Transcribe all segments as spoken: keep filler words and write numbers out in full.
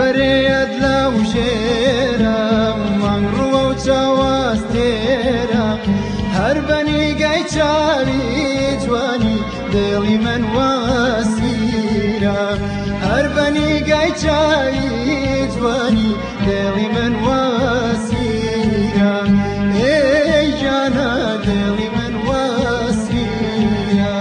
بەرێت لەو ژێرە مانگ ڕووە و چاوەستێرە هەر بەنیگای چاوی جوانی دڵی من وەسیرە هەر بەنیگای چاوی جوانی دڵی من وەسیرە ئێی جانە دڵی من وەسیرە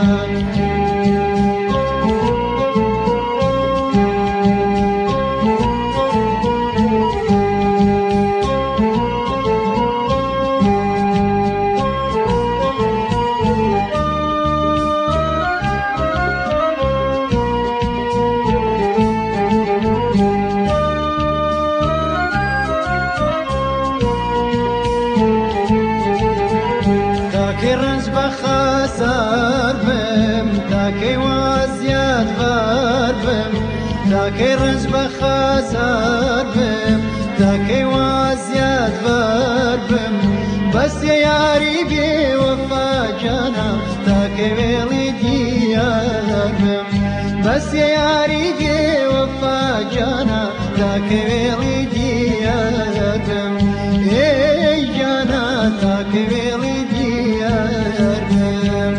تاکەی ڕەنج بە خەسەر بم تاکەی وازیات بەر بم تاکەی ڕەنج بە خەسەر بم تاکەی وازیات بەر بم بەسێ یاری بێوەفا جانە تاکەی وێڵی دیار بم بەسێ یاری بێوەفا جانە تاکەی وێڵی دیار بم ئێی جانە تاکەی وێڵی دیار بم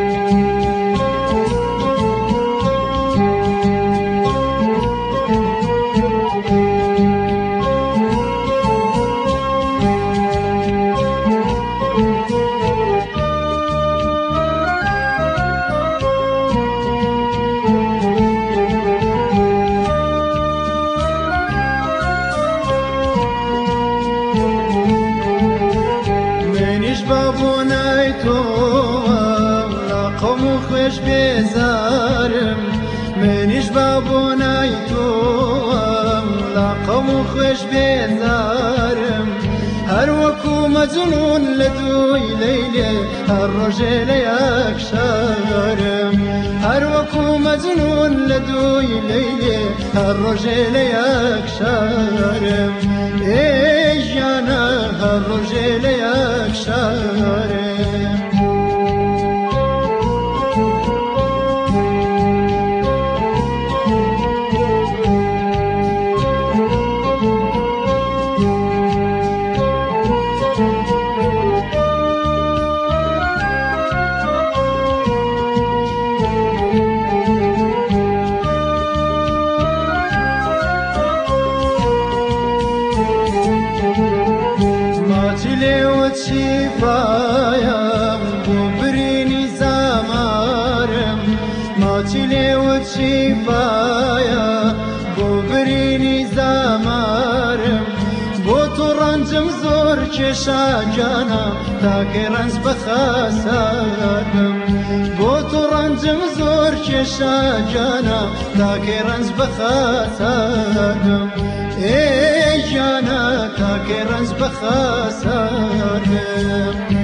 بابونای تو لاقم و خوش بیزارم منیش بابونای تو لاقم و خوش بیزارم هر وکو مجنون لدوی لیلی هر روژه لیک شارم هر وکو مجنون لدوی لیلی هر روژه لیک شارم ای جانا هر روژه لیک شارم شفایم بو برینی زمارم ماچی لیوت شفایم بو برینی زمارم بو تو رنجم زور کشا جانم تاکه رنج بخسارم بو تو رنجم زور کشا جانم تاکه رنج بخسارم ای جانا تاکه رنج بخسارم